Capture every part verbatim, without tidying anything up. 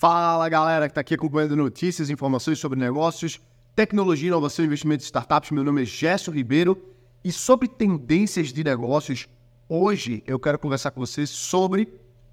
Fala, galera que está aqui acompanhando notícias, informações sobre negócios, tecnologia, inovação e investimentos em startups. Meu nome é Gerson Ribeiro e sobre tendências de negócios, hoje eu quero conversar com vocês sobre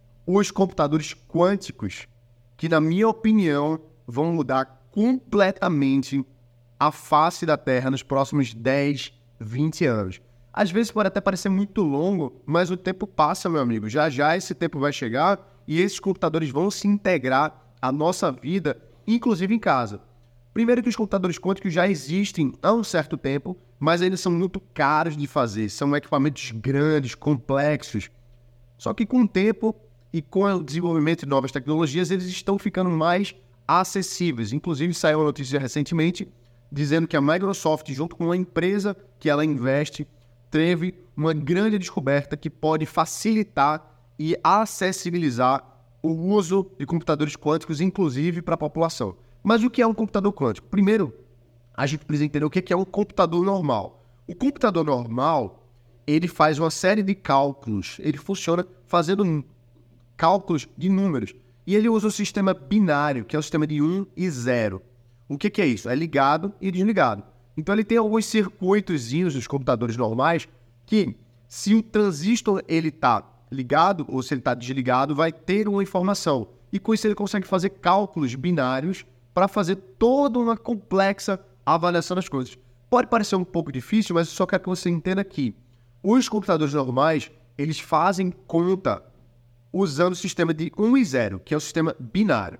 os computadores quânticos, que na minha opinião vão mudar completamente a face da Terra nos próximos dez, vinte anos. Às vezes pode até parecer muito longo, mas o tempo passa, meu amigo. Já já esse tempo vai chegar e esses computadores vão se integrar à nossa vida, inclusive em casa. Primeiro que os computadores quânticos já existem há um certo tempo, mas eles são muito caros de fazer. São equipamentos grandes, complexos. Só que com o tempo e com o desenvolvimento de novas tecnologias, eles estão ficando mais acessíveis. Inclusive saiu uma notícia recentemente dizendo que a Microsoft, junto com uma empresa que ela investe, teve uma grande descoberta que pode facilitar e acessibilizar o uso de computadores quânticos, inclusive para a população. Mas o que é um computador quântico? Primeiro, a gente precisa entender o que é um computador normal. O computador normal, ele faz uma série de cálculos, ele funciona fazendo cálculos de números. E ele usa o sistema binário, que é o sistema de um e zero. O que que é isso? É ligado e desligado. Então ele tem alguns circuitozinhos dos computadores normais que, se o transistor ele está ligado ou se ele está desligado, vai ter uma informação. E com isso ele consegue fazer cálculos binários para fazer toda uma complexa avaliação das coisas. Pode parecer um pouco difícil, mas eu só quero que você entenda que os computadores normais, eles fazem conta usando o sistema de um e zero, que é o sistema binário.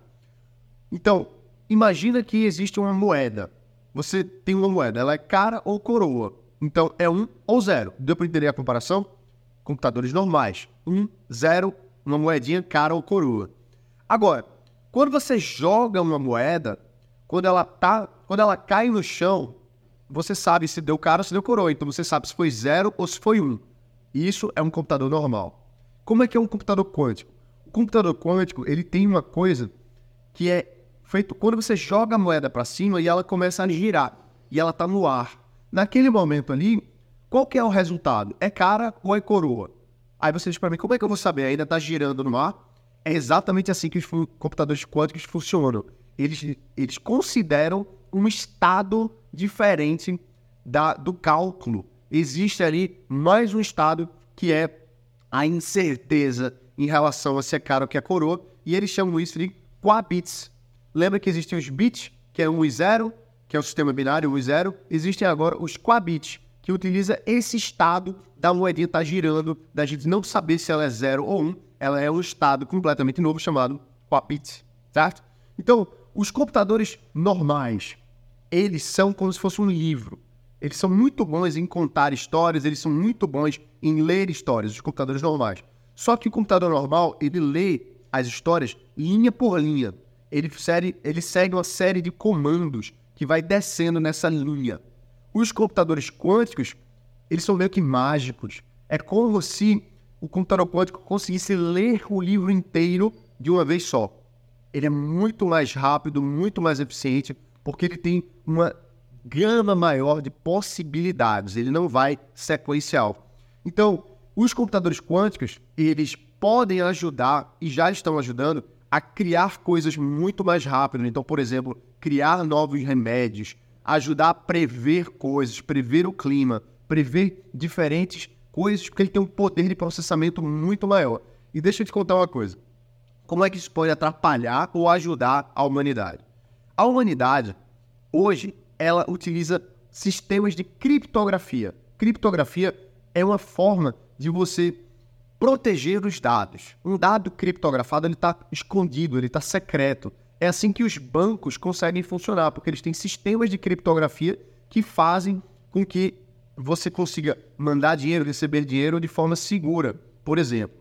Então, imagina que existe uma moeda. Você tem uma moeda, ela é cara ou coroa. Então, é um ou zero. Deu para entender a comparação? Computadores normais. um, zero, uma moedinha cara ou coroa. Agora, quando você joga uma moeda, quando ela, tá, quando ela cai no chão, você sabe se deu cara ou se deu coroa. Então, você sabe se foi zero ou se foi um. Isso é um computador normal. Como é que é um computador quântico? O computador quântico, ele tem uma coisa que é feito quando você joga a moeda para cima e ela começa a girar. E ela está no ar. Naquele momento ali, qual que é o resultado? É cara ou é coroa? Aí você diz para mim, como é que eu vou saber? Ainda está girando no ar? É exatamente assim que os computadores quânticos funcionam. Eles, eles consideram um estado diferente da, do cálculo. Existe ali mais um estado que é a incerteza em relação a se é cara ou que é coroa. E eles chamam isso de qubits. Lembra que existem os bits, que é um e zero, que é o sistema binário um e zero. Existem agora os qubits, que utiliza esse estado da moedinha estar tá girando, da gente não saber se ela é zero ou um, ela é um estado completamente novo chamado qubit, certo? Então, os computadores normais, eles são como se fosse um livro. Eles são muito bons em contar histórias, eles são muito bons em ler histórias, os computadores normais. Só que o computador normal, ele lê as histórias linha por linha. Ele segue, ele segue uma série de comandos que vai descendo nessa linha. Os computadores quânticos, eles são meio que mágicos. É como se o computador quântico conseguisse ler o livro inteiro de uma vez só. Ele é muito mais rápido, muito mais eficiente, porque ele tem uma gama maior de possibilidades. Ele não vai sequencial. Então, os computadores quânticos, eles podem ajudar, e já estão ajudando, a criar coisas muito mais rápido. Então, por exemplo, criar novos remédios, ajudar a prever coisas, prever o clima, prever diferentes coisas, porque ele tem um poder de processamento muito maior. E deixa eu te contar uma coisa. Como é que isso pode atrapalhar ou ajudar a humanidade? A humanidade, hoje, ela utiliza sistemas de criptografia. Criptografia é uma forma de você proteger os dados. Um dado criptografado, ele está escondido, ele está secreto. É assim que os bancos conseguem funcionar, porque eles têm sistemas de criptografia que fazem com que você consiga mandar dinheiro, receber dinheiro de forma segura. Por exemplo,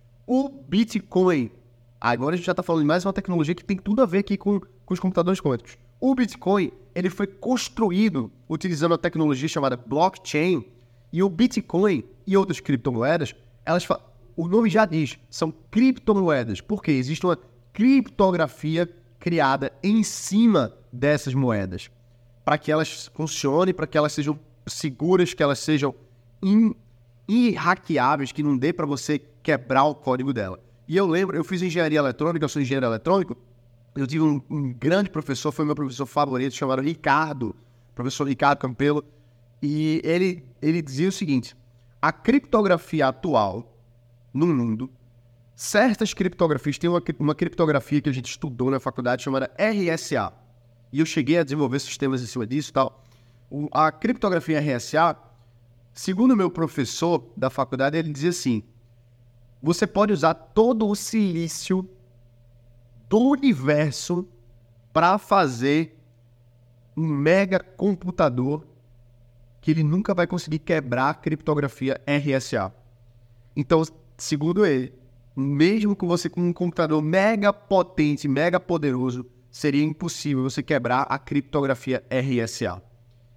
o Bitcoin. Agora a gente já está falando de mais uma tecnologia que tem tudo a ver aqui com, com os computadores quânticos. O Bitcoin, ele foi construído utilizando a tecnologia chamada blockchain. E o Bitcoin e outras criptomoedas, elas, o nome já diz, são criptomoedas. Por quê? Existe uma criptografia criada em cima dessas moedas, para que elas funcionem, para que elas sejam seguras, que elas sejam in, irhackeáveis, que não dê para você quebrar o código dela. E eu lembro, eu fiz engenharia eletrônica, eu sou engenheiro eletrônico, eu tive um, um grande professor, foi meu professor favorito, chamado Ricardo, professor Ricardo Campelo, e ele, ele dizia o seguinte: a criptografia atual no mundo, certas criptografias, tem uma, uma criptografia que a gente estudou na faculdade chamada R S A, e eu cheguei a desenvolver sistemas em cima disso e tal. O, a criptografia R S A, segundo o meu professor da faculdade, ele dizia assim: você pode usar todo o silício do universo para fazer um mega computador que ele nunca vai conseguir quebrar a criptografia R S A. Então, segundo ele, mesmo que você com um computador mega potente, mega poderoso, seria impossível você quebrar a criptografia R S A.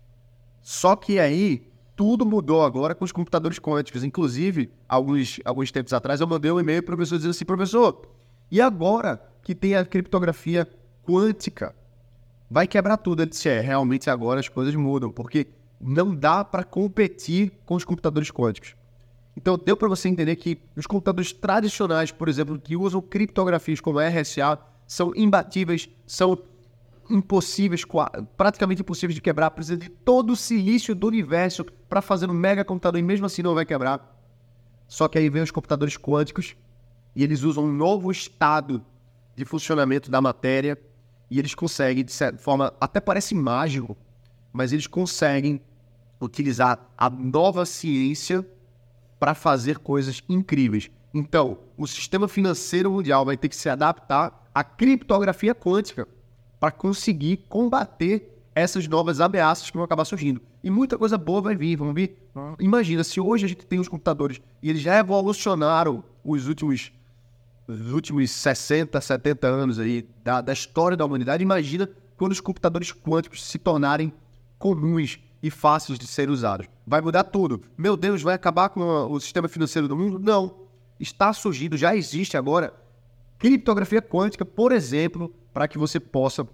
Só que aí, tudo mudou agora com os computadores quânticos. Inclusive, alguns, alguns tempos atrás, eu mandei um e-mail para o professor dizendo assim: professor, e agora que tem a criptografia quântica, vai quebrar tudo? Ele disse: é, realmente agora as coisas mudam, porque não dá para competir com os computadores quânticos. Então, deu para você entender que os computadores tradicionais, por exemplo, que usam criptografias como a R S A, são imbatíveis, são impossíveis, praticamente impossíveis de quebrar. Precisa de todo o silício do universo para fazer um mega computador e mesmo assim não vai quebrar. Só que aí vem os computadores quânticos e eles usam um novo estado de funcionamento da matéria e eles conseguem, de certa forma, até parece mágico, mas eles conseguem utilizar a nova ciência para fazer coisas incríveis. Então, o sistema financeiro mundial vai ter que se adaptar à criptografia quântica para conseguir combater essas novas ameaças que vão acabar surgindo. E muita coisa boa vai vir, vão vir. Imagina, se hoje a gente tem os computadores e eles já evolucionaram os últimos, os últimos sessenta, setenta anos aí da, da história da humanidade, imagina quando os computadores quânticos se tornarem comuns e fáceis de serem usados. Vai mudar tudo. Meu Deus, vai acabar com o sistema financeiro do mundo? Não. Está surgindo, já existe agora, criptografia quântica, por exemplo, para que você possa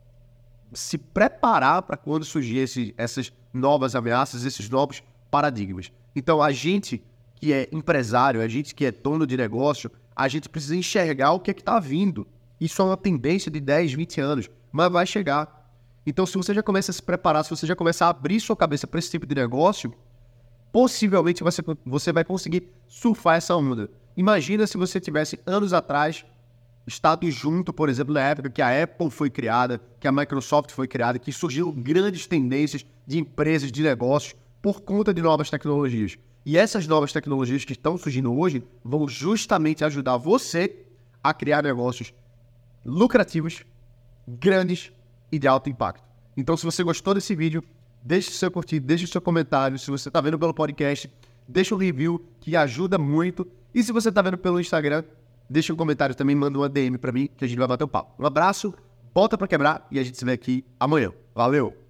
se preparar para quando surgir esse, essas novas ameaças, esses novos paradigmas. Então, a gente que é empresário, a gente que é dono de negócio, a gente precisa enxergar o que é que está vindo. Isso é uma tendência de dez, vinte anos, mas vai chegar. Então, se você já começa a se preparar, se você já começa a abrir sua cabeça para esse tipo de negócio, possivelmente você, você vai conseguir surfar essa onda. Imagina se você tivesse, anos atrás, estado junto, por exemplo, na época que a Apple foi criada, que a Microsoft foi criada, que surgiram grandes tendências de empresas, de negócios, por conta de novas tecnologias. E essas novas tecnologias que estão surgindo hoje vão justamente ajudar você a criar negócios lucrativos, grandes e de alto impacto. Então, se você gostou desse vídeo, deixe o seu curtir, deixe o seu comentário. Se você está vendo pelo podcast, deixa um review que ajuda muito. E se você está vendo pelo Instagram, deixa um comentário também, manda uma D M para mim que a gente vai bater um papo. Um abraço, bota para quebrar e a gente se vê aqui amanhã. Valeu!